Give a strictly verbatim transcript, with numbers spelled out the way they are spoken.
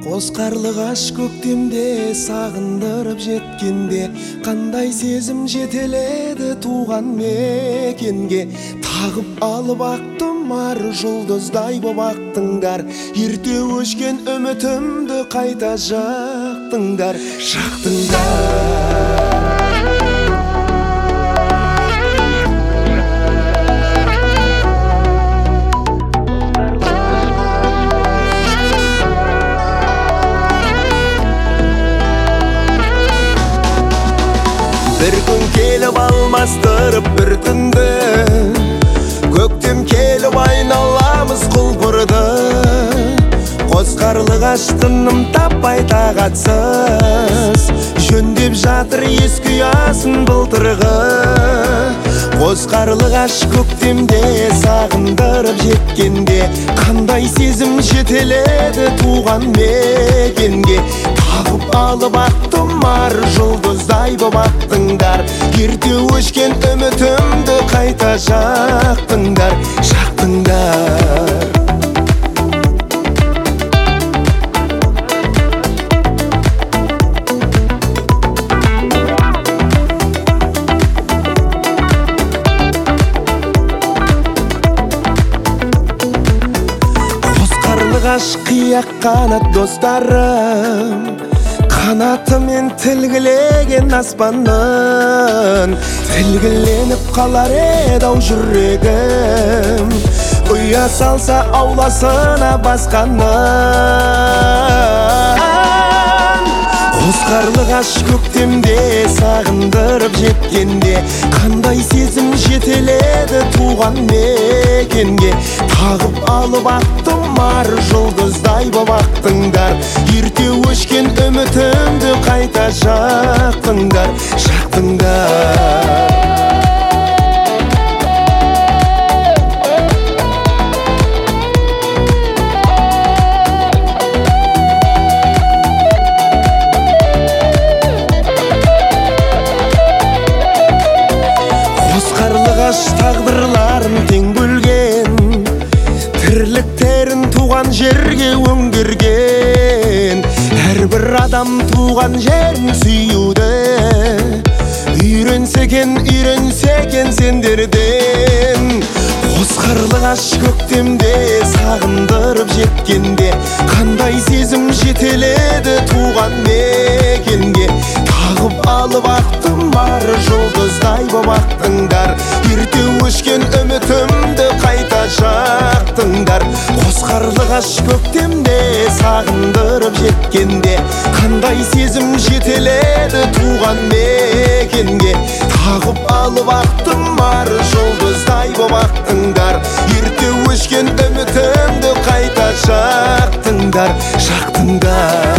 Қос қарлығаш көктемде сағындырып жеткенде, қандай сезім жетеледі туған мекенге. Тағып алып ақтым ар жұлдыздай боп ақтыңдар, ерте өшкен үмітімді қайта жақтыңдар, жақтыңдар. Bir gün kelip almastırıp bir түнді, көктем келіп айналамыз құлпырды. Қос қарлығаш тыным таппай тағатсыз, жөндеп жатыр ескі ұясын былтырғы. Қос қарлығаш көктемде сағындырып жеткенде, қандай сезім жетеледі туған мекенге. Тағып алып ақтым ар жұлдыздай боп ақтыңдар, ерте өшкен үмітімді қайта жақтыңдар, жақтыңдар. Қос қарлығаш қияқ қанат достарым, қанатымен тілгілеген аспаннан, тілгіленіп қалар еді-ау жүрегім, ұя салса ауласына басқаннан. Қос қарлығаш көктемде сағындырып жеткенде, қандай сезім жетеледі туған мекенге. Тағып алып ақтым ар жұлдыздай боп ақтыңдар, ерте өшкен үмітімді қайта жақтыңдар, жақтыңдар. Тағдырларын тең бөлген, тірліктерін туған жерге өңгерген. Әрбір адам туған жерін сүюді үйренсе екен, үйренсе екен сендерден. Қос қарлығаш көктемде сағындырып жеткенде, қандай сезім жетеледі туған мекенге. Тағып алып ақтым ар жұлдыздай боп ақтыңдар, ерте өшкен үмітімді қайта жақтыңдар. Қос қарлығаш көктемде сағындырып жеткенде, қандай сезім жетеледі туған мекенге. Тағып алып ақтым ар жұлдыздай боп ақтыңдар, ерте өшкен үмітімді қайта жақтыңдар, жақтыңдар.